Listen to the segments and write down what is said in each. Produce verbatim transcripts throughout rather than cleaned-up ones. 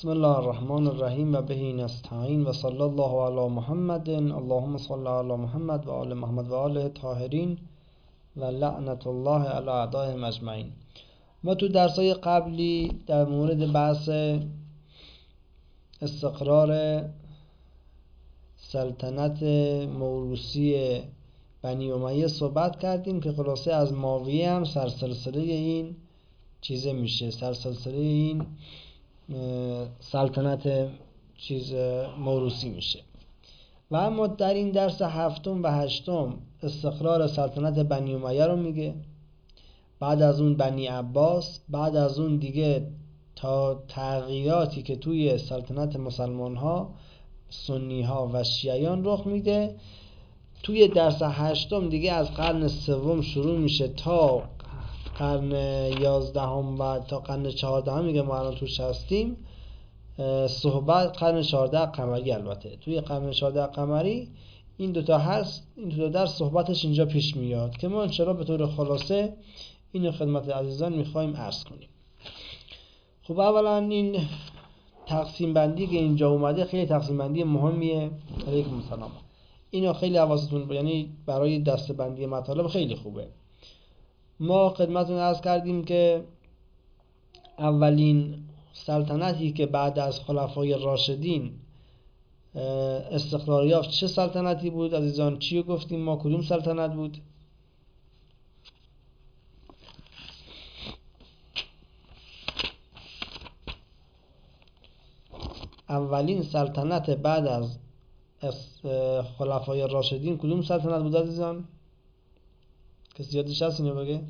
بسم الله الرحمن الرحیم و به نستعین و صلی الله علی محمد اللهم صل علی محمد و آل محمد و آل طاهرین و لعنت الله علی اعدائهم اجمعین. ما تو درسای قبلی در مورد بحث استقرار سلطنت موروثی بنی امیه صحبت کردیم که خلاصه از ماویه هم سرسلسله این چیزه میشه، سرسلسله این سلطنت چیز موروثی میشه. و اما در این درس هفتم و هشتم استقرار سلطنت بنی امیه رو میگه، بعد از اون بنی عباس، بعد از اون دیگه تا تغییراتی که توی سلطنت مسلمان ها، سنی ها و شیعیان رخ میده. توی درس هشتم دیگه از قرن سوم شروع میشه تا قرن یازدهم و تا قرن چهاردهم میگه ما الان توش هستیم. صحبت قرن چهارده قمری، البته توی قرن چهارده قمری این دوتا هست. این دوتا در صحبتش اینجا پیش میاد که ما انشاءالله به طور خلاصه اینو خدمت عزیزان میخوایم عرض کنیم. خب اولا این تقسیم بندی که اینجا اومده خیلی تقسیم بندی مهمیه. علیکم السلام. اینو خیلی حواستون، یعنی برای دسته بندی مطالب خیلی خوبه. ما خدمتتون عرض کردیم که اولین سلطنتی که بعد از خلفای راشدین استقرار یافت چه سلطنتی بود عزیزان؟ چی گفتیم ما؟ کدوم سلطنت بود؟ اولین سلطنت بعد از خلفای راشدین کدوم سلطنت بود عزیزان؟ کسی یادش هست اینو بگه؟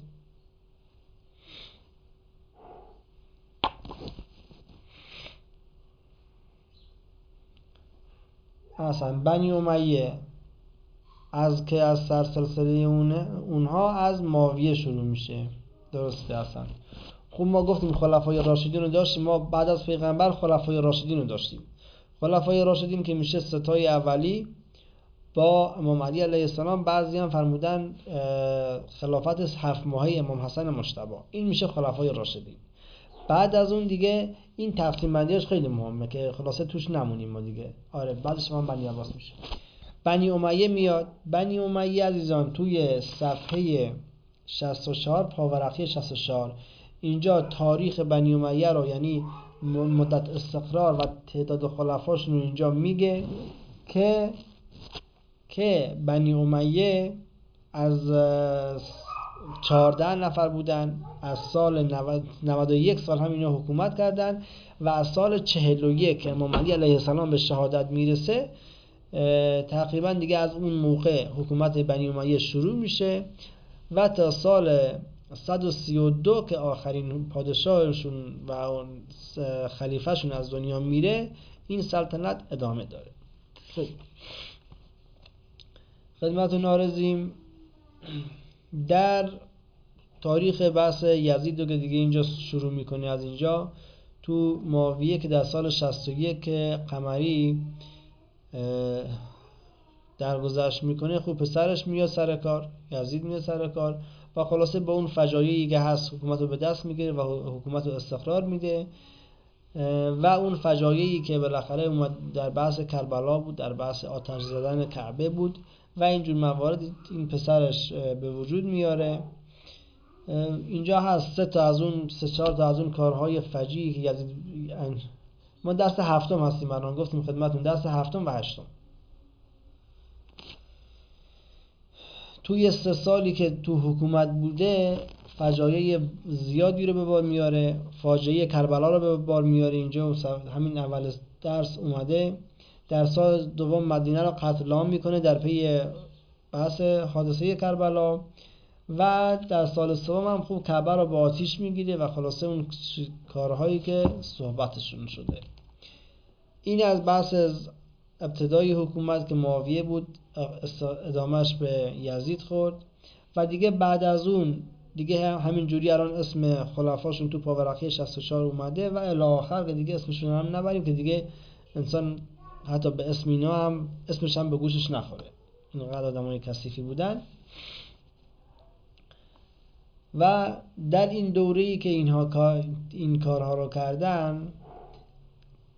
اصلا بنی امیه از که از سرسلسله اونه اونها از ماویه شروع میشه، درسته؟ اصلا خب ما گفتیم خلفای راشدین رو داشتیم، ما بعد از پیغمبر خلفای راشدین رو داشتیم. خلفای راشدین که میشه ستای اولی با امام علی علیه السلام، بعضی هم فرمودن خلافت هفت ماهه امام حسن مجتبی، این میشه خلفای راشدین. بعد از اون دیگه این تقسیم بندیش خیلی مهمه که خلاصه توش نمونیم ما دیگه. آره بعدش هم بنی عباس میشه. بنی امیه میاد. بنی امیه عزیزان توی صفحه شصت و چهار، پاورقی شصت و چهار، اینجا تاریخ بنی امیه رو، یعنی مدت استقرار و تعداد خلفاشون رو اینجا میگه که که بنی امیه از چهارده نفر بودن. از سال نود و یک سال هم اینا حکومت کردن و از سال چهل و یک که امام علی علیه السلام به شهادت میرسه تقریبا دیگه از اون موقع حکومت بنی امیه شروع میشه و تا سال صد و سی و دو که آخرین پادشاهشون و اون خلیفهشون از دنیا میره این سلطنت ادامه داره. خب خدمتتون عارضیم در تاریخ بحث یزید رو که دیگه اینجا شروع میکنه. از اینجا تو ماویه که در سال شصت و یک قمری درگذشت میکنه، خوب پسرش میاد سر کار، یزید میاد سر کار و خلاصه با اون فجایعی که هست حکومت رو به دست میگیره و حکومت رو استقرار میده. و اون فجایعی که بالاخره اومد در بحث کربلا بود، در بحث آتش زدن کعبه بود و اینجور موارد این پسرش به وجود میاره. اینجا هست سه تا از اون سه چهار تا از اون کارهای فجیعی که یزید، ما درس هفتم هستیم الان، گفتیم خدمتتون درس هفتم و هشتم. توی سه سالی که تو حکومت بوده فجایع زیادی رو به بار میاره. فاجعه کربلا رو به بار میاره. اینجا همین اول درس اومده. در سال دوم مدینه رو قتل عام میکنه در پی بحث حادثه کربلا و در سال سوم هم خوب کعبه رو با آتیش میگیره و خلاصه اون کارهایی که صحبتشون شده. این از بحث از ابتدای حکومت که معاویه بود، ادامهش به یزید خورد و دیگه بعد از اون دیگه همین جوری الان اسم خلفاشون تو پاورقی شصت و چهار اومده و الی آخر که دیگه اسمشون هم نبریم که دیگه انسان حتی به اسم اینا هم اسمش هم به گوشش نخوره، اینقدر آدمای کثیفی بودن. و در این دوره‌ای که اینها این کارها رو کردن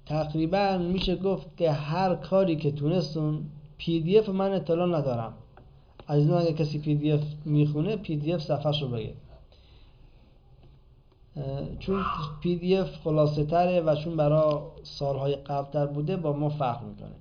تقریبا میشه گفت که هر کاری که تونستون پی دی اف من اطلاع ندارم، از اون اگه کسی پی دی اف میخونه پی دی اف صفحه شو بگه، چون پی دی اف خلاصه تره و چون برای سالهای قبل تر بوده با ما فرق میکنه.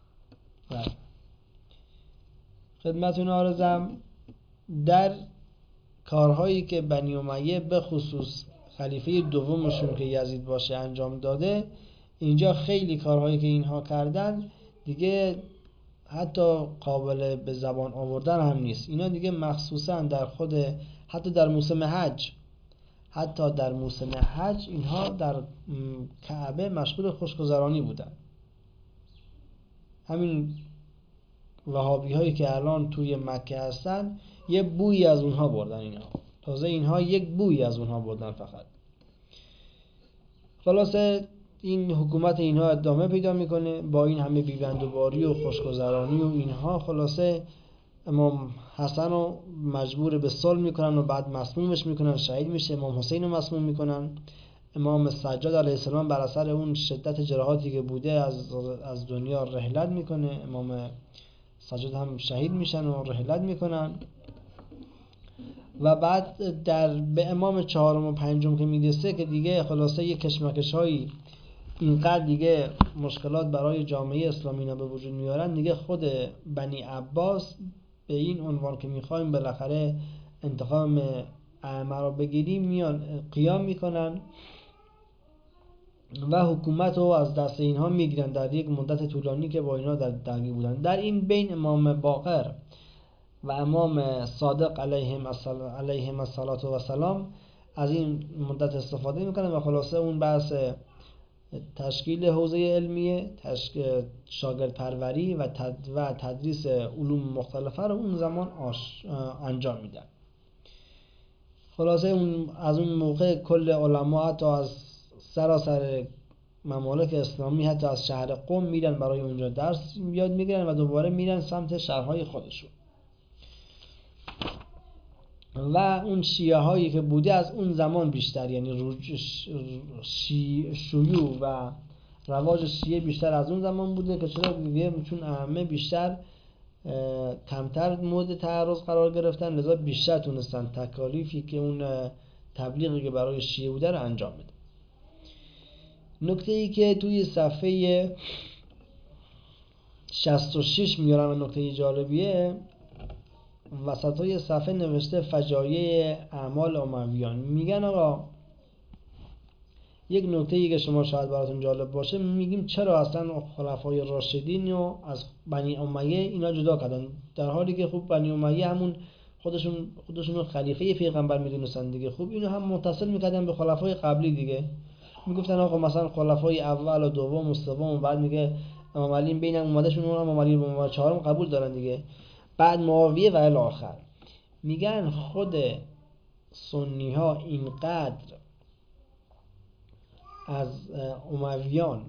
خدمتون عرضم در کارهایی که بنی امیه به خصوص خلیفه دومشون که یزید باشه انجام داده، اینجا خیلی کارهایی که اینها کردن دیگه حتی قابل به زبان آوردن هم نیست. اینا دیگه مخصوصا در خود حتی در موسم حج حتی در موسم حج اینها در کعبه مشغول خوشگذرانی بودن. همین وهابی هایی که الان توی مکه هستن یه بویی از اونها بردن، اینا تازه اینها یک بویی از اونها بردن فقط. خلاصه این حکومت اینها ادامه پیدا میکنه با این همه بیبندوباری و خوشگذرانی و اینها. خلاصه امام حسن رو مجبور به صلح میکنن و بعد مسمومش میکنن، شهید میشه. امام حسین رو مسموم میکنن. امام سجاد علیه السلام بر اثر اون شدت جراحاتی که بوده از از دنیا رحلت میکنه. امام سجاد هم شهید میشن و رحلت میکنن. و بعد در به امام چهارم و پنجم که میرسه که دیگه خلاصه یه کشمکش هایی اینقدر دیگه مشکلات برای جامعه اسلامی به وجود میارن، دیگه خود بنی عباس به این عنوان که میخوایم بالاخره انتقام اعمه رو بگیریم میان قیام میکنن و حکومت رو از دست اینها میگیرن در یک مدت طولانی که با اینا در درگیر بودن. در این بین امام باقر و امام صادق علیهم علیهم الصلاه و السلام از این مدت استفاده میکنن و خلاصه اون بحث تشکیل حوزه علمیه، تشکیل شاگرد پروری و تد و تدریس علوم مختلفه رو اون زمان آش انجام میدن. خلاصه اون از اون موقع کل علما حتی از سراسر ممالک اسلامی حتی از شهر قم میرن برای اونجا درس یاد میگیرن و دوباره میرن سمت شهرهای خودشون. و اون شیعه هایی که بوده از اون زمان بیشتر، یعنی شی... شیوع و رواج شیعه بیشتر از اون زمان بوده که چرا دیگه چون ائمه بیشتر کمتر مورد تعرض قرار گرفتن، لذا بیشتر تونستن تکالیفی که اون تبلیغی که برای شیعه بوده رو انجام بده. نکته ای که توی صفحه شصت و شش میارن و نکته جالبیه، وسطای صفحه نوشته فجایع اعمال امویان. میگن آقا یک نکته ای که شما شاید براتون جالب باشه، میگیم چرا اصلا خلفای راشدین رو از بنی امیه اینا جدا کردن، در حالی که خب بنی امیه همون خودشون خودشون خلیفه پیغمبر میدونستن دیگه. خب اینو هم متصل میکردن به خلفای قبلی دیگه. میگفتن آقا مثلا خلفای اول و دوم و سوم و بعد میگه امام علی بینم اومده شون امام علی و چهارم قبول دارن دیگه، بعد معاویه و الی آخر. میگن خود سنی ها اینقدر از امویان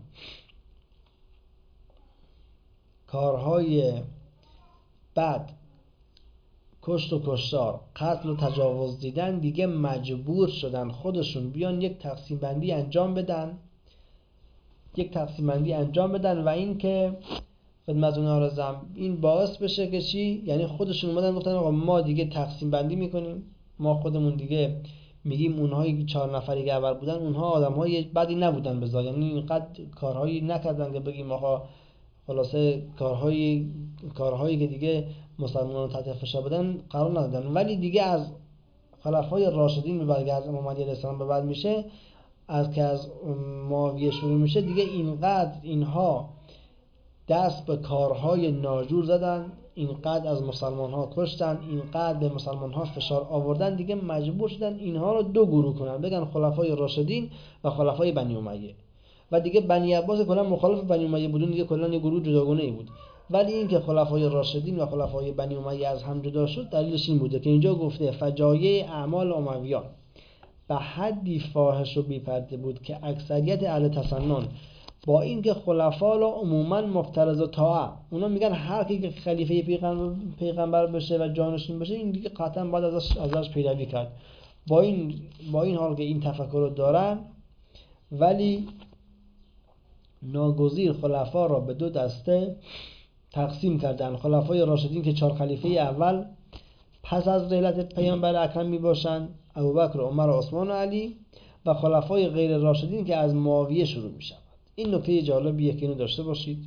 کارهای بد، کشت و کشتار، قتل و تجاوز دیدن، دیگه مجبور شدن خودشون بیان یک تقسیم بندی انجام بدن یک تقسیم بندی انجام بدن و این که خدمتتون عرضم این باعث بشه که چی؟ یعنی خودشون اومدن گفتن آقا ما دیگه تقسیم بندی میکنیم، ما خودمون دیگه میگیم اونهایی که چهار نفری که اول بودن اونها آدمهای بدی نبودن بذار، یعنی اینقدر کارهایی نکردن که بگیم آقا خلاصه کارهایی کارهایی که دیگه مسلمانان تحت فشار بدن قرار ندادن. ولی دیگه از خلفای راشدین به بعد، از امام علی علیه السلام به بعد میشه، از که از معاویه شروع میشه، دیگه اینقدر اینها دست به کارهای ناجور زدن، اینقدر از مسلمان ها کشتن، اینقدر به مسلمان ها فشار آوردن، دیگه مجبور شدن اینها رو دو گروه کنن، بگن خلفای راشدین و خلفای بنی امیه. و دیگه بنی عباس کلا مخالف بنی امیه بودن، دیگه کلا یه گروه جداگانه ای بود. ولی این که خلفای راشدین و خلفای بنی امیه از هم جدا شد، دلیلش این بوده که اینجا گفته فجایع اعمال امویان به حدی فاحش و بی‌پرده بود که اکثریت اهل تسنن با این که خلفا را عموما مفترض طاعه، اونا میگن هر کی که خلیفه پیغمبر پیغمبر بشه و جانشین بشه این دیگه قطعا باید ازش ازش پیروی کرد. با این با این حال که این تفکر رو دارن، ولی ناگزیر خلفا را به دو دسته تقسیم کردند. خلفای راشدین که چهار خلیفه اول پس از رحلت پیامبر اکرم می باشند، ابوبکر و عمر و عثمان و علی، و خلفای غیر راشدین که از معاویه شروع می شود. این نکته جالبیه که اینو داشته باشید.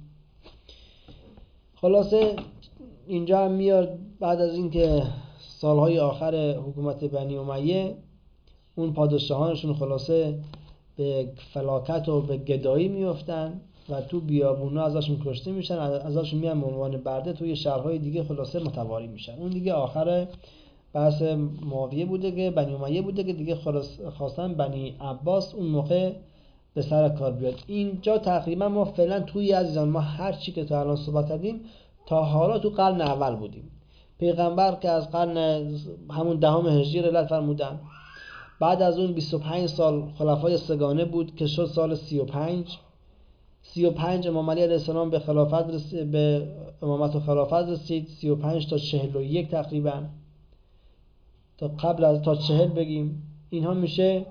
خلاصه اینجا هم میاد بعد از اینکه سالهای آخر حکومت بنی امیه اون پادشاهانشون خلاصه به فلاکت و به گدایی میافتن و تو بیابونا ازشون کشته میشن، ازشون میان به عنوان برده توی شهرهای دیگه خلاصه متواری میشن. اون دیگه آخر بحث معاویه بوده که بنی امیه بوده که دیگه خواستن بنی عباس اون موقع به سر کار بیاد. اینجا تقریبا ما فعلا توی عزیزان ما هر چی که تا الان صحبت کردیم تا حالا تو قرن اول بودیم. پیغمبر که از قرن همون دهم هجری رحلت فرمودن، بعد از اون بیست و پنج سال خلفای سگانه بود که شد سال سی و پنج. سی و پنج امام علی علیه السلام به خلافت رسید، به امامت و خلافت رسید. سی و پنج تا چهل و یک تقریبا، تا قبل از تا چهل بگیم، اینها میشه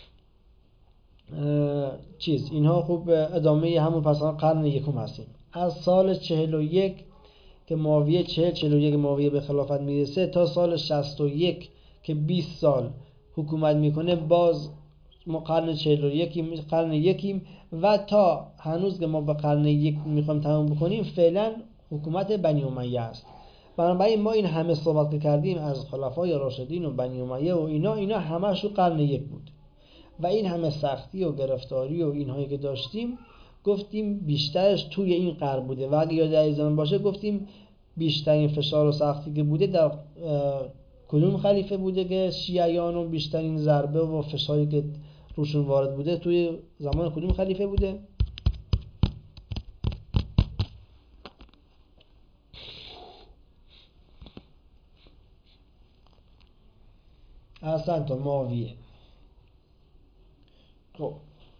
چیز اینها خوب ادامه همون پسان قرن یکم هستیم. از سال چهل و یک که معاویه چهل چهل و یک معاویه به خلافت میرسه تا سال شصت و یک که بیست سال حکومت میکنه، باز ما قرن چهل و یکیم قرن یکیم و تا هنوز که ما به قرن یک میخوایم تمام بکنیم فعلا حکومت بنی امیه است. بنابراین ما این همه صحبت که کردیم از خلفای راشدین و بنی امیه و اینا اینا همش رو قرن یک بود و این همه سختی و گرفتاری و اینهایی که داشتیم گفتیم بیشترش توی این قرن بوده. و اگه یاد عزیزان باشه گفتیم بیشترین فشار و سختی که بوده در کدوم خلیفه بوده که شیعیان و بیشترین ضربه و فشاری که روشون وارد بوده توی زمان کدوم خلیفه بوده؟ احسنت، معاویه. خب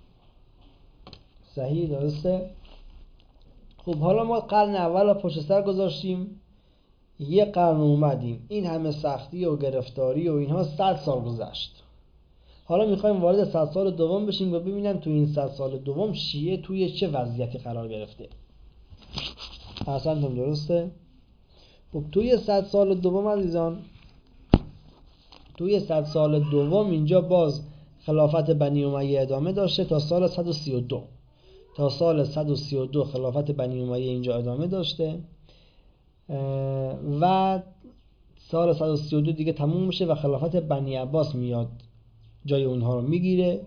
صحیح، درسته. خب حالا ما قرن اول رو پشت سر گذاشتیم، یه قرن اومدیم، این همه سختی و گرفتاری و اینها صد سال گذشت. حالا میخوایم وارد صد سال دوم بشیم و ببینیم تو این صد سال دوم شیعه توی چه وضعیتی قرار گرفته. اصلا هم درسته. خب توی صد سال دوم عزیزان، توی صد سال دوم اینجا باز خلافت بنی امیه ادامه داشته تا سال صد و سی و دو. تا سال صد و سی و دو خلافت بنی امیه اینجا ادامه داشته و سال صد و سی و دو دیگه تموم میشه و خلافت بنی عباس میاد جای اونها رو میگیره.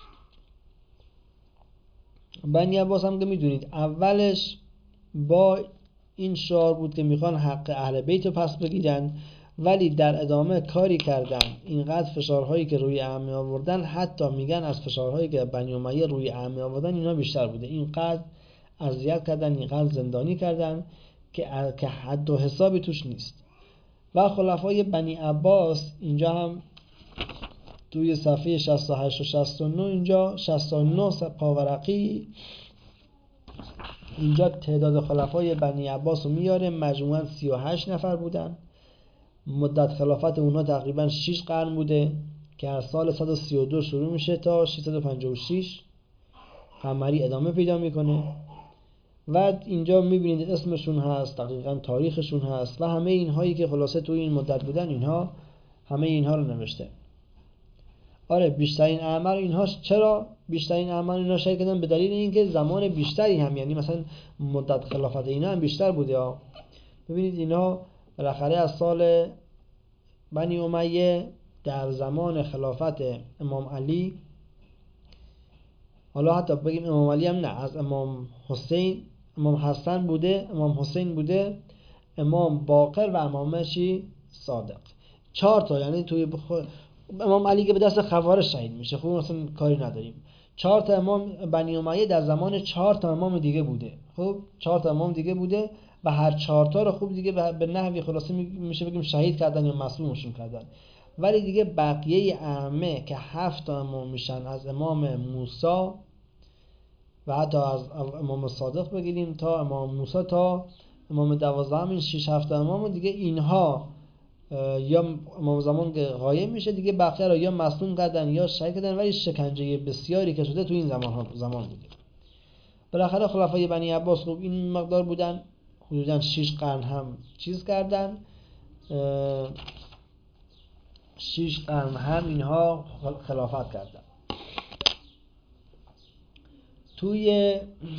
بنی عباس هم که میدونید اولش با این شعار بود که میخوان حق اهل بیت رو پس بگیرن، ولی در ادامه کاری کردن اینقدر فشارهایی که روی ائمه آوردن، حتی میگن از فشارهایی که بنی امیه روی ائمه آوردن اینا بیشتر بوده. اینقدر اذیت کردن، اینقدر زندانی کردن که که حد و حسابی توش نیست. و خلفای بنی عباس اینجا هم توی صفحه شصت و هشت و شصت و نه، اینجا شصت و نه پاورقی اینجا تعداد خلفای بنی عباس رو میاره، مجموعاً سی و هشت نفر بودن. مدت خلافت اونها تقریباً شش قرن بوده که از سال صد و سی و دو شروع میشه تا ششصد و پنجاه و شش قمری ادامه پیدا میکنه. و اینجا میبینید اسمشون هست، دقیقاً تاریخشون هست و همه اینهایی که خلاصه توی این مدت بودن اینها همه اینها رو نوشته. آره بیشترین اعمال اینها چرا بیشترین اعمال اینها شرکت کردن؟ به دلیل اینکه زمان بیشتری هم، یعنی مثلا مدت خلافت اینا هم بیشتر بوده ها. ببینید اینا بالاخره از سال بنی امیه در زمان خلافت امام علی، حالا حتی بگیم امام علی هم نه، از امام حسین، امام حسن بوده، امام حسین بوده، امام باقر و امام چی؟ صادق. چهار تا، یعنی توی بخ... امام علی که به دست خوارج شهید میشه، خب مثلا کاری نداریم. چهار تا امام بنی امیه در زمان چهار تا امام دیگه بوده. خب چهار تا امام دیگه بوده و هر چهار تا رو خوب دیگه به نحوی خلاصه میشه بگیم شهید کردن یا مصلوبشون کردن. ولی دیگه بقیه ائمه که هفت تا امام میشن، از امام موسی و حتی از امام صادق بگیریم تا امام موسی تا امام دوازدهم، این شش هفت امام دیگه اینها یا امام زمان که غایب میشه دیگه، بقیه رو یا مصلوب کردن یا شهید کردن، ولی شکنجه بسیاری که شده تو این زمان ها زمان بوده. بالاخره خلفای بنی عباس خوب این مقدار بودن، حدوداً شش قرن هم چیز کردن، شش قرن هم اینها خلافت کردن. توی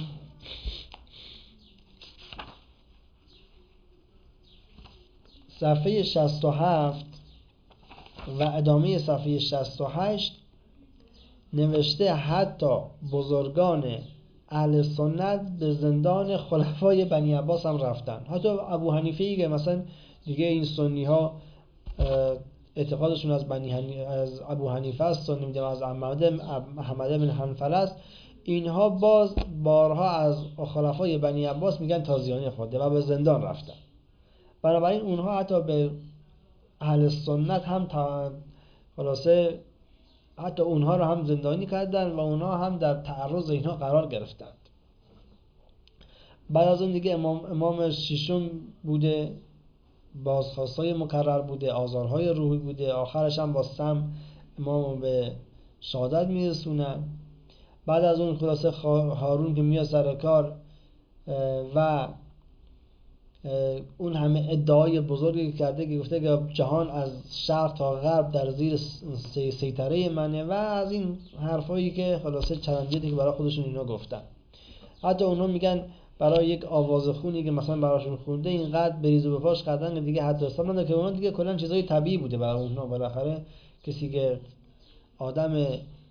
صفحه شصت و هفت و ادامه صفحه شصت و هشت نوشته حتی بزرگان اهل سنت به زندان خلفای بنی عباس هم رفتن. حتی ابو حنیفه که مثلا دیگه این سنی ها اعتقادشون از بنی حنیفه از ابو حنیفه است و نمیدونم از احمد احمد بن حنبل است، اینها باز بارها از خلفای بنی عباس میگن تازیانه خورده و به زندان رفتن. بنابراین اونها حتی به اهل سنت هم تا خلاصه حتی اونها رو هم زندانی کردن و اونها هم در تعرض اینها قرار گرفتند. بعد از اون دیگه امام امام ششم بوده، بازخواستای مکرر بوده، آزارهای روحی بوده، آخرش هم با سم امام به شهادت میرسونن. بعد از اون خلاصه هارون که میاد سر کار و اون همه ادعای بزرگی کرده که گفته که جهان از شرق تا غرب در زیر سیطره منه و از این حرفایی که خلاصه چرندیتی که برای خودشون اینا گفتن. حتی اونا میگن برای یک آوازخونی که مثلا براشون خونده اینقدر بریز و بپاش کردن که دیگه حتی اصلا که اونا دیگه کلا چیزای طبیعی بوده برای اونها. بالاخره کسی که آدم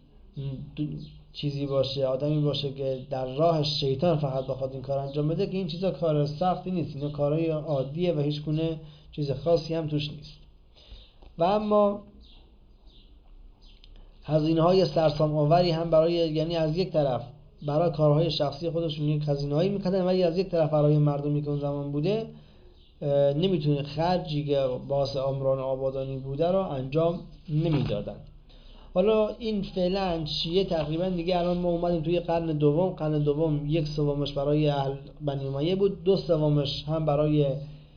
چیزی باشه، آدمی باشه که در راه شیطان فقط بخواد این کار انجام بده، که این چیزا کار سختی نیست، اینا کارهای عادیه و هیچ گونه چیز خاصی هم توش نیست. و اما هزینه‌های سرسام آوری هم برای، یعنی از یک طرف برای کارهای شخصی خودشون یک هزینه‌هایی می‌کردن ولی از یک طرف برای مردمی که اون زمان بوده نمیتونه خرجی که باعث عمران آبادانی بوده رو انجام نمیدادن. حالا این فعلا شیعه تقریبا دیگه الان ما اومدیم توی قرن دوم، قرن دوم یک سومش برای اهل بنی امیه بود، دو سومش هم برای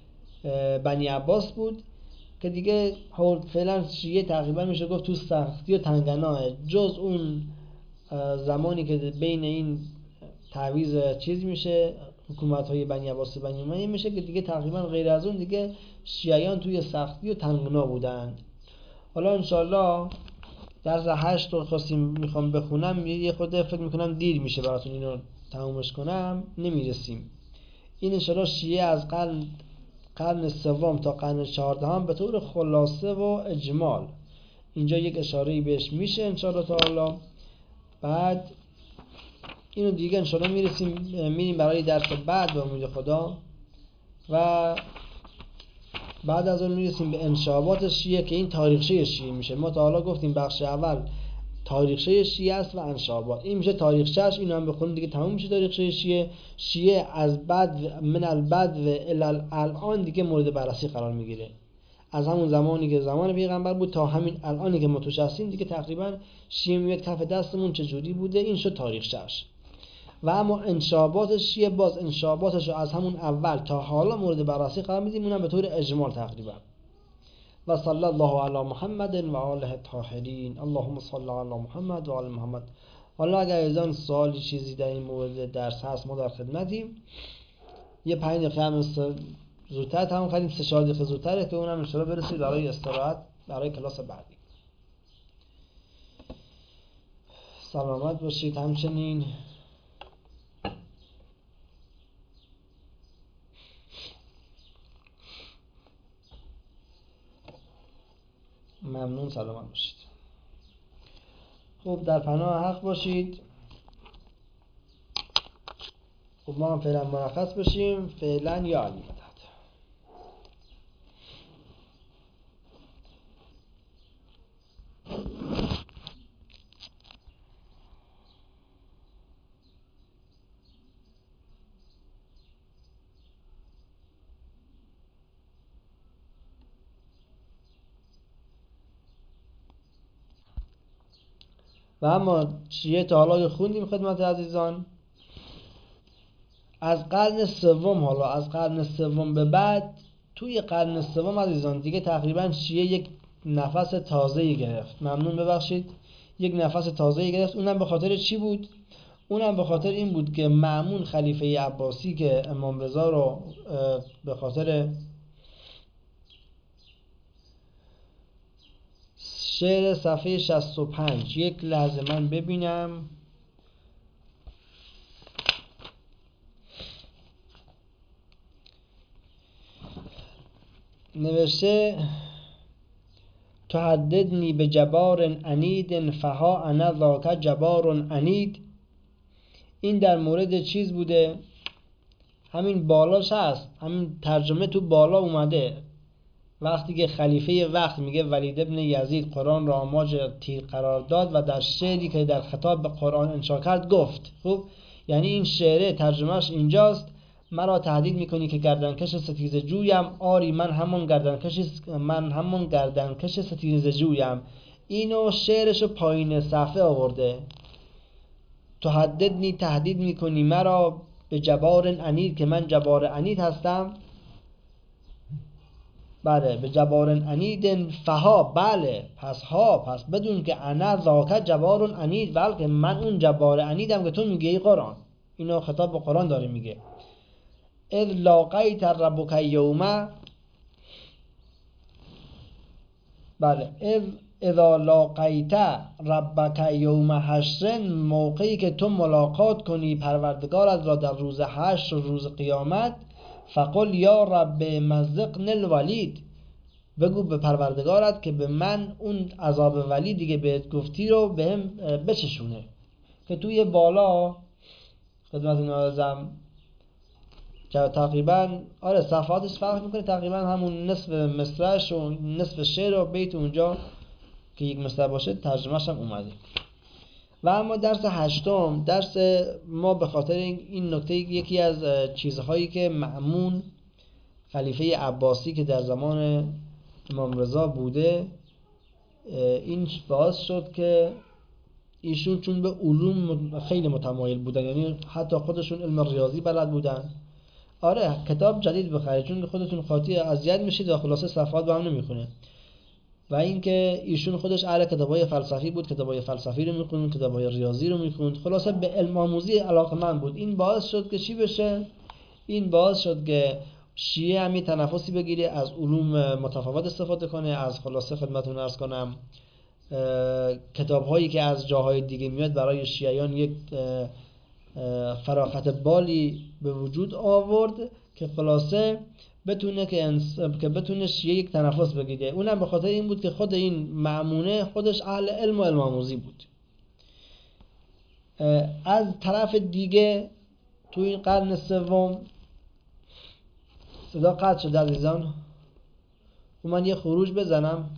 بنی عباس بود که دیگه فعلا شیعه تقریبا میشه گفت تو سختی و تنگناه، جز اون زمانی که بین این تعویض چیز میشه حکومت های بنی عباس و بنی امیه میشه که دیگه تقریبا غیر از اون دیگه شیعیان توی سختی و تنگناه بودن. حالا انشالله درس هشت رو خواستیم میخوام بخونم، یه خود فکر میکنم دیر میشه براتون اینو تمومش کنم، نمیرسیم. این انشالله شیعه از قرن قرن سوم تا قرن چهاردهم به طور خلاصه و اجمال اینجا یک اشاره‌ای بهش میشه انشالله تعالی. بعد اینو دیگه انشالله میرسیم میریم برای درس بعد به امید خدا و بعد از اون میرسیم به انشابات شیعه که این تاریخچه شیعه میشه. ما تا حالا گفتیم بخش اول تاریخچه شیعه است و انشابات، این میشه تاریخچه‌اش، اینو هم بخونیم دیگه تموم میشه تاریخچه شیعه. شیعه از بعد من البدو الی الان دیگه مورد بررسی قرار میگیره، از همون زمانی که زمان پیغمبر بود تا همین الانی که ما توش هستیم دیگه تقریبا شیعه میاد کف دستمون چجوری بوده، این شد تاریخچه‌اش. و اما انشابات شیعه باز انشاباتش رو از همون اول تا حالا مورد بررسی قرار میدیم، اونم به طور اجمال تقریبا. و صلی الله علی محمد و آله الطاهرین. اللهم صل علی محمد و آل محمد. حالا اگر ایزان سوالی چیزی در این مورد درس هست ما در خدمتیم. یه پنج دقیقه هم زودتر تمام کردیم، سه چهار دقیقه زودتره که اونم ان شاء الله برسید برای استراحت برای کلاس بعدی. سلامت باشید. همچنین ممنون، سلامت باشید. خب در پناه حق باشید. خب ما هم فعلا مرخص بشیم. فعلا یا علی مدد. و اما شیعه تا حالا خوندیم خدمت عزیزان، از قرن سوم، حالا از قرن سوم به بعد، توی قرن سوم عزیزان دیگه تقریبا شیعه یک نفس تازه‌ای گرفت. ممنون ببخشید، یک نفس تازه‌ای گرفت. اونم به خاطر چی بود؟ اونم به خاطر این بود که مأمون خلیفه عباسی که امام رضا رو به خاطر شعر صفحه شصت و پنج، یک لحظه من ببینم، نوشته تهددنی به جبار عنید فها انا ذاک جبار عنید. این در مورد چیز بوده، همین بالاش هست، همین ترجمه تو بالا اومده. وقتی که خلیفه وقت میگه ولید ابن یزید قرآن را آماج تیر قرار داد و در شعری که در خطاب به قرآن انشا کرد گفت. خب یعنی این شعره ترجمهش اینجاست: مرا تهدید میکنی که گردنکش ستیزه جویم، آری من همون گردنکش من همون گردنکش ستیزه جویم. اینو شعرشو پایین صفحه آورده. تهددنی، تهدید میکنی مرا، به جبار عنید، که من جبار عنید هستم. بله، به جبار عنید فها، بله پس ها، پس بدون که انا ذاک جبار عنید، بلکه من اون جبار عنیدم که تو میگه ای قرآن. اینو خطاب به قرآن داره میگه. اذ لاقیت ربک یوم، بله، اذ اذا لاقیت ربک یوم حشر، موقعی که تو ملاقات کنی پروردگارت را در روز حشر، روز قیامت. فقل یا رب مزقن الولید، بگو به پروردگارت که به من اون عذاب ولیدی که بهت گفتی رو بهم بچشونه. که توی بالا خدمت نازم تقریبا آره صفحاتش فرق میکنه، تقریبا همون نصف مصرعش و نصف شعر و بیت اونجا که یک مصرع باشه ترجمهش هم اومده. و اما درس هشتم، درس ما به خاطر این نکته، یکی از چیزهایی که مأمون خلیفه عباسی که در زمان امام رضا بوده، این باعث شد که ایشون چون به علوم خیلی متمایل بودن، یعنی حتی خودشون علم ریاضی بلد بودن. آره کتاب جدید بخرید چون خودتون خاطی اذیت میشید و خلاصه صفحات با هم نمیخونه. و اینکه ایشون خودش اهل کتابای فلسفی بود، کتابای فلسفی رو میخوند، کتابای ریاضی رو میخوند، خلاصه به علم آموزی علاقه‌مند بود. این باعث شد که چی بشه؟ این باعث شد که شیعه هم تنفسی بگیره، از علوم متفاوت استفاده کنه، از خلاصه خدمتتون عرض کنم کتاب‌هایی که از جاهای دیگه میاد برای شیعیان یک فراخت بالی به وجود آورد که خلاصه بتونه که انس... که بتونه شیعه یک تنفس بگیره. اونم به خاطر این بود که خود این مأمونه خودش اهل علم و علم آموزی بود. از طرف دیگه تو این قرن سوم صدا قطع شد عزیزان، و من یه خروج بزنم.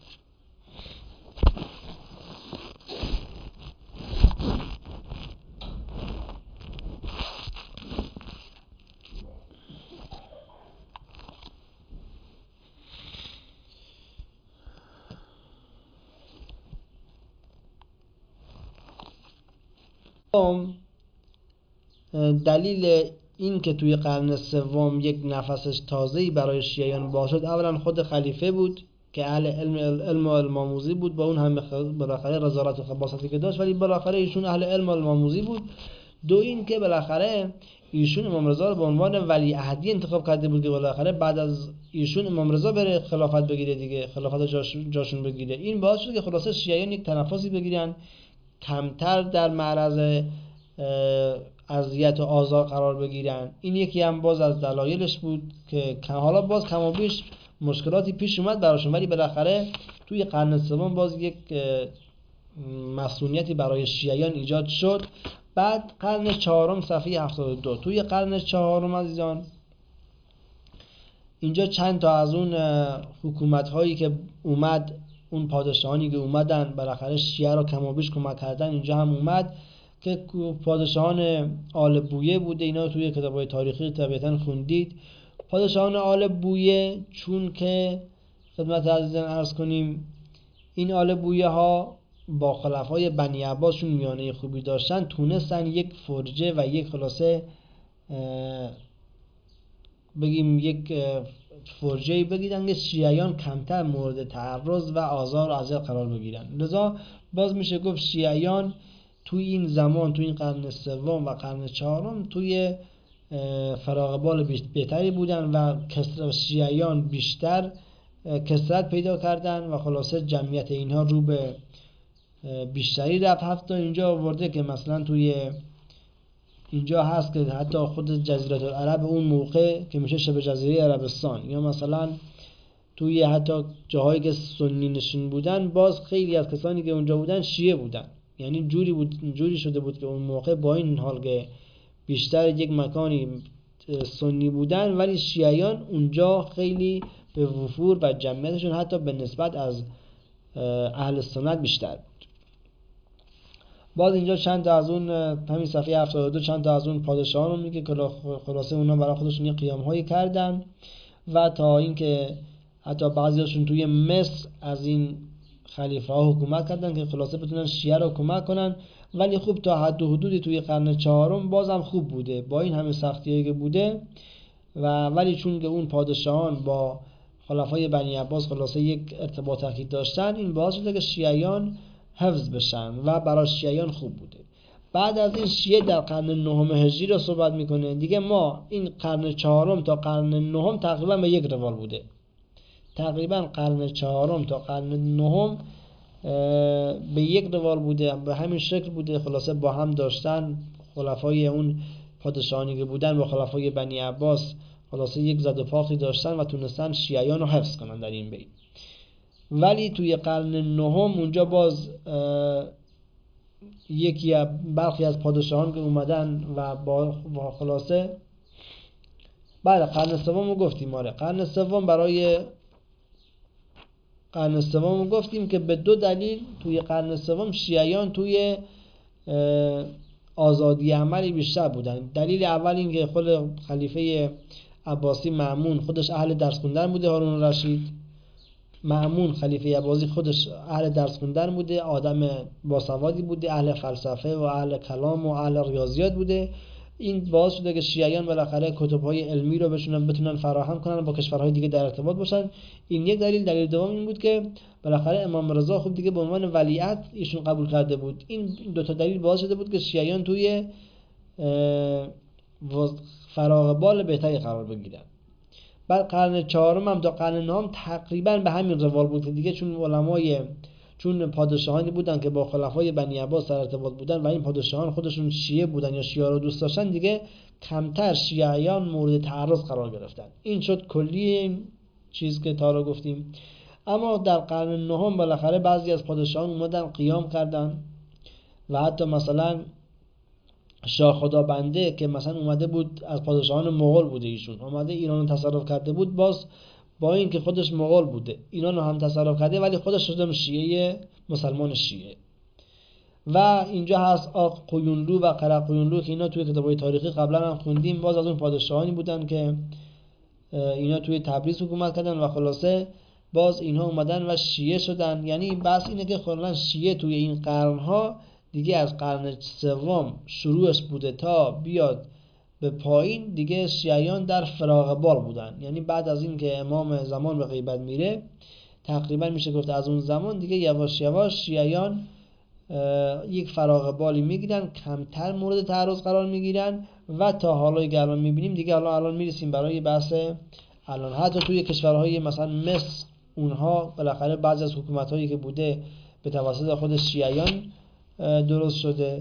دلیل این که توی قرن سوم یک نفسش تازه‌ای برای شیعیان باشد، اولا خود خلیفه بود که اهل علم علم و علم آموزی بود، با اون هم بالاخره رضالت و خباثتی که داشت، ولی بالاخره ایشون اهل علم و علم آموزی بود. دو این که بالاخره ایشون امام رضا رو به عنوان ولی عهدی انتخاب کرده بود که بالاخره بعد از ایشون امام رضا بره خلافت بگیره دیگه، خلافت جاشون, جاشون بگیره. این باعث شد که خلاصه شیعیان یک تنفسی بگیرن، کمتر در معرض اذیت و آزار قرار بگیرن. این یکی هم باز از دلایلش بود که حالا باز کم و بیش مشکلاتی پیش اومد براشون، ولی بالاخره توی قرن سوم باز یک مسئولیتی برای شیعیان ایجاد شد. بعد قرن چهارم صفحه هفتاد و دو، توی قرن چهارم عزیزان اینجا چند تا از اون حکومت هایی که اومد، اون پادشاهانی که اومدن بالاخره شیعه رو کم و بیش کمک کردن، اینجا هم اومد که پادشاهان آل بویه بوده. اینا توی کتاب‌های تاریخی طبیعتاً خوندید. پادشاهان آل بویه چون که خدمت عزیزان عرض کنیم این آل بویه ها با خلفای بنی عباس چون میانه خوبی داشتن، تونستن یک فرجه و یک خلاصه بگیم یک فرجه‌ای بگیرن که شیعیان کمتر مورد تعرض و آزار و اذیت قرار بگیرن. لذا باز میشه گفت شیعیان توی این زمان، توی این قرن سوم و قرن چهارم توی فراغ بال بهتری بودن و کسرت شیعیان بیشتر کسرت پیدا کردن و خلاصه جمعیت اینها رو به بیشتری رفت. حتی اینجا آورده که مثلا توی اینجا هست که حتی خود جزیره العرب اون موقع که میشه شبه جزیره عربستان، یا مثلا توی حتی جاهایی که سنی نشین بودن باز خیلی از کسانی که اونجا بودن شیعه بودن. یعنی جوری بود جوری شده بود که اون موقع با این حال که بیشتر یک مکانی سنی بودن ولی شیعیان اونجا خیلی به وفور و جمعیتشون حتی به نسبت از اهل سنت بیشتر بود. باز اینجا چند تا از اون همین صفحه هفتاد و دو چند تا از اون پادشاهان رو میگه که خلاصه اونا برای خودشون یه قیام‌هایی کردن و تا اینکه حتی بعضیاشون توی مصر از این خلیفه ها حکومت کردن که خلاصه بتونن شیعه رو حکومت کنن. ولی خوب تا حد و حدودی توی قرن چهارم بازم خوب بوده با این همه سختیایی که بوده و ولی چون که اون پادشاهان با خلفای بنی عباس خلاصه یک ارتباط اخیر داشتن، این باعث شده که شیعیان حفظ بشن و برای شیعیان خوب بوده. بعد از این شیعه در قرن نهم هجری رو صحبت میکنه دیگه. ما این قرن چهارم تا قرن نهم تقریبا به یک روال بوده. تقریبا قرن چهارم تا قرن نهم به یک روال بوده، به همین شکل بوده. خلاصه با هم داشتن خلفای اون پادشاهانی که بودن با خلفای بنی عباس خلاصه یک زد و پاخی داشتن و تونستن شیعیان رو حفظ کنن در این بین. ولی توی قرن نهم اونجا باز یکی برخی از پادشاهان که اومدن و با خلاصه بعد قرن سوم رو گفتیم. آره قرن سوم برای قرن سوم رو گفتیم که به دو دلیل توی قرن سوم شیعیان توی آزادی عملی بیشتر بودن. دلیل اول این که خود خلیفه عباسی مأمون خودش اهل درس خوندن بوده. هارون الرشید مأمون خلیفه عباسی خودش اهل درس خوندن بوده، آدم باسوادی بوده، اهل فلسفه و اهل کلام و اهل ریاضیات بوده. این باعث شده که شیعیان بالاخره کتب‌های علمی رو بتونن بتونن فراهم کنن، با کشورهای دیگه در ارتباط باشن. این یک دلیل. دلیل دوم این بود که بالاخره امام رضا خوب دیگه به عنوان ولیعهد ایشون قبول کرده بود. این دو تا دلیل باعث شده بود که شیعیان توی فراغ بال بهتری قرار بگیرن. بعد قرن چهارم هم تا قرن نهم تقریبا به همین روال بود که دیگه چون علمای چون پادشاهانی بودن که با خلفای بنی عباس در ارتباط بودن و این پادشاهان خودشون شیعه بودن یا شیعه رو دوست داشتن، دیگه کمتر شیعیان مورد تعرض قرار گرفتن. این شد کلی این چیز که تا رو گفتیم. اما در قرن نهم بالاخره بعضی از پادشاهان اومدن قیام کردن و حتی مثلا شاه خدابنده که مثلا اومده بود از پادشاهان مغول بوده، ایشون اومده ایران رو تصرف کرده بود. باز با این که خودش مغول بوده ایران رو هم تصرف کرده ولی خودش شده شیعه، مسلمان شیعه. و اینجا هست آق قیونلو و قره قیونلو که اینا توی کتابای تاریخی قبلا هم خوندیم. باز از اون پادشاهانی بودن که اینا توی تبریز حکومت کردن و خلاصه باز اینها اومدن و شیعه شدن. یعنی بس اینه که خلاص شیعه توی این قرنها دیگه از قرن سوم شروعش بوده تا بیاد به پایین دیگه شیعیان در فراغ بال بودن. یعنی بعد از این که امام زمان به غیبت میره تقریبا میشه گفت از اون زمان دیگه یواش یواش شیعیان یک فراغ بالی میگیرن، کمتر مورد تعرض قرار میگیرن و تا حالا که الان میبینیم دیگه الان الان میرسیم برای بحث الان. حتی توی کشورهای مثلا مصر اونها بالاخره بعضی از حکومت‌هایی که بوده به توسط خود شیعیان درست شده.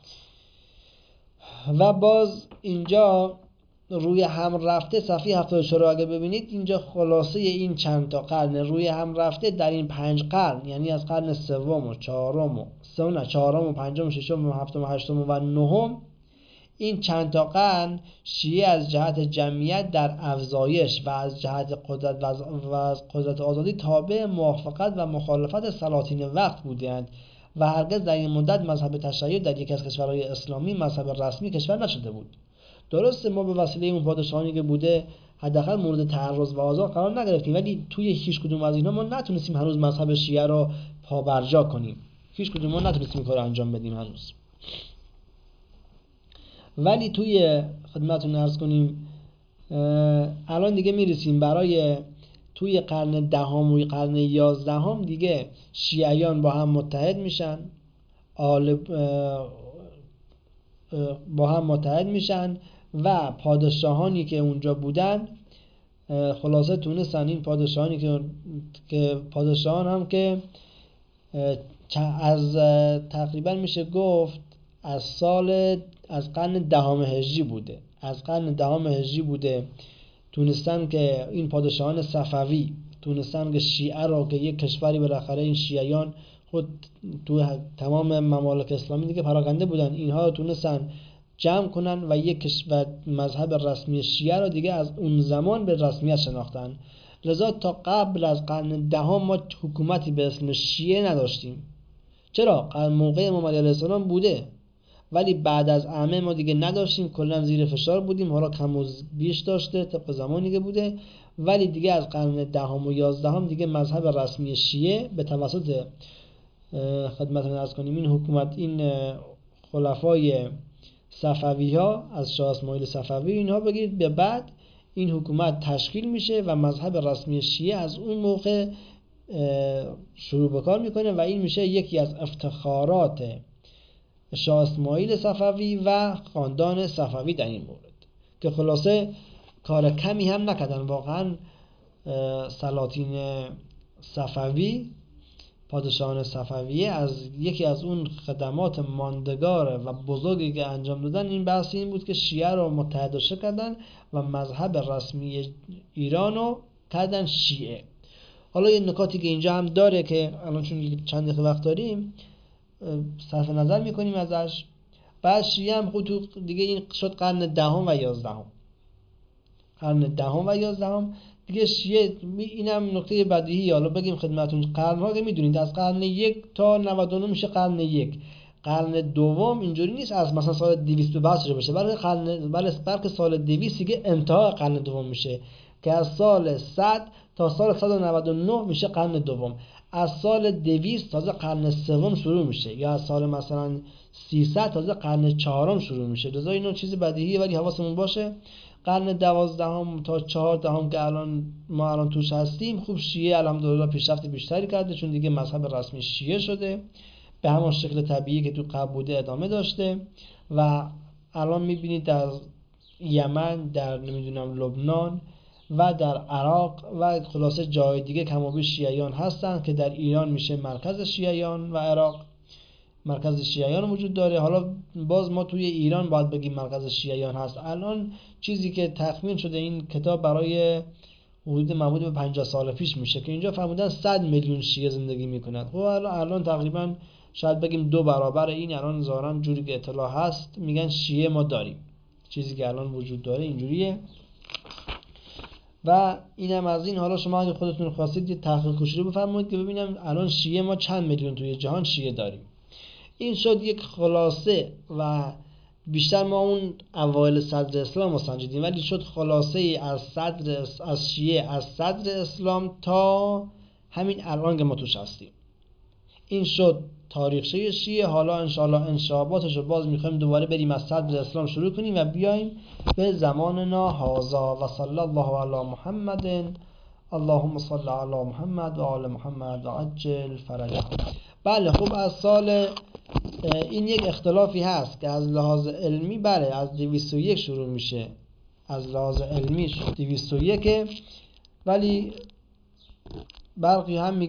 و باز اینجا روی هم رفته صفحه هفتاد و چهار اگه ببینید اینجا خلاصه این چند تا قرن روی هم رفته در این پنج قرن، یعنی از قرن سوم و چهارم و سوم نه چهارم و پنجم و ششم و هفتم و هشتم و نهم، این چند تا قرن شیعه از جهت جمعیت در افزایش و از جهت قدرت و از قدرت آزادی تابع موافقت و مخالفت سلاطین وقت بودند و هرگز در این مدت مذهب تشیع در یکی از کشورهای اسلامی مذهب رسمی کشور نشده بود. درسته ما به وسیله اون پادشاهانی که بوده حداقل مورد تعرض و آزار قرار نگرفتیم، ولی توی هیچ کدوم از اینها ما نتونستیم هنوز مذهب شیعه رو پابرجا کنیم. هیچ کدوم ما نتونستیم این کارو انجام بدیم هنوز. ولی توی خدمتتون عرض کنیم الان دیگه میرسیم برای توی قرن دهم و قرن یازدهم دیگه شیعیان با هم متحد میشن آل با هم متحد میشن و پادشاهانی که اونجا بودن خلاصه تونستن این پادشاهانی که که پادشاهان هم که از تقریبا میشه گفت از سال از قرن دهم هجری بوده از قرن دهم هجری بوده تونستن که این پادشاهان صفوی تونستن که شیعه را که یک کشوری بالاخره این شیعیان خود تو تمام ممالک اسلامی دیگه پراکنده بودن، اینها تونستن جمع کنن و یک و مذهب رسمی شیعه را دیگه از اون زمان به رسمیت شناختن. لذا تا قبل از قرن دهم ما حکومتی به اسم شیعه نداشتیم. چرا؟ موقع امام علی علیه السلام بوده ولی بعد از ائمه ما دیگه نداشتیم، کلا زیر فشار بودیم، حالا کم و بیش داشته طبق زمانی که بوده، ولی دیگه از قرن دهم و یازدهم دیگه مذهب رسمی شیعه به توسط خدمتتون عرض کنیم این حکومت این خلفای صفوی ها از شاه اسماعیل صفوی اینها بگید به بعد این حکومت تشکیل میشه و مذهب رسمی شیعه از اون موقع شروع به کار میکنه و این میشه یکی از افتخارات شاه اسماعیل صفوی و خاندان صفوی در این مورد که خلاصه کار کمی هم نکردن. واقعا سلاطین صفوی پادشاهان صفویه از یکی از اون خدمات ماندگار و بزرگی که انجام دادن این بحث این بود که شیعه رو متحد کردن و مذهب رسمی ایران رو کردن شیعه. حالا یه نکاتی که اینجا هم داره که الان چون چند دقیقه وقت داریم صرف نظر میکنیم ازش. بعد شیعه هم خود دیگه این شد قرن دهم و یازدهم قرن دهم و یازدهم دیگه شیعه اینم نکته بدیهی. حالا بگیم خدمتون قرن‌ها که میدونید از قرن یک تا نود و نه میشه قرن یک. قرن دوم اینجوری نیست از مثلا سال دویست به بعد شده باشه، بلکه قرن بلکه سال دویست دیگه انتهای قرن دوم میشه که از سال صد تا سال صد و نود و نه میشه قرن دوم. از سال دویست تازه قرن سوم شروع میشه یا از سال مثلا سیصد تازه قرن چهارم شروع میشه. لذا اینو چیز بدیهیه ولی حواسمون باشه قرن دوازدهم تا چهاردهم که الان ما الان توش هستیم خوب شیعه الحمدلله پیشرفت بیشتری کرده چون دیگه مذهب رسمی شیعه شده، به همان شکل طبیعی که تو قبل بوده ادامه داشته و الان میبینید در یمن، در نمیدونم لبنان و در عراق و خلاصه جای دیگه کم و بیش شیعیان هستن که در ایران میشه مرکز شیعیان و عراق مرکز شیعیان وجود داره. حالا باز ما توی ایران باید بگیم مرکز شیعیان هست. الان چیزی که تخمین شده این کتاب برای حدود مربوط به پنجاه سال پیش میشه که اینجا فرمودن صد میلیون شیعه زندگی میکنند. خب الان الان تقریبا شاید بگیم دو برابر این الان ظاهرا جوری که اطلاع هست میگن شیعه ما داریم. چیزی که الان وجود داره اینجوریه و اینم از این. حالا شما اگه خودتون خواستید یه تحقیق کوچولو بفرمایید که ببینم الان شیعه ما چند میلیون توی جهان شیعه داریم. این شد یک خلاصه و بیشتر ما اون اوایل صدر اسلام رو سنجیدیم ولی شد خلاصه از صدر از شیعه از صدر اسلام تا همین الان که ما توش هستیم. این شد تاریخچه شیعه. حالا انشاءالله انشاباتش رو باز میخوایم دوباره بریم از صدر اسلام شروع کنیم و بیایم به زماننا هذا و صلی الله علی محمد اللهم صل علی محمد و آل محمد و عجل فرجهم. بله خب از سال این یک اختلافی هست که از لحاظ علمی بله از دویست و یک شروع میشه، از لحاظ علمی دویست و یک ولی برقی هم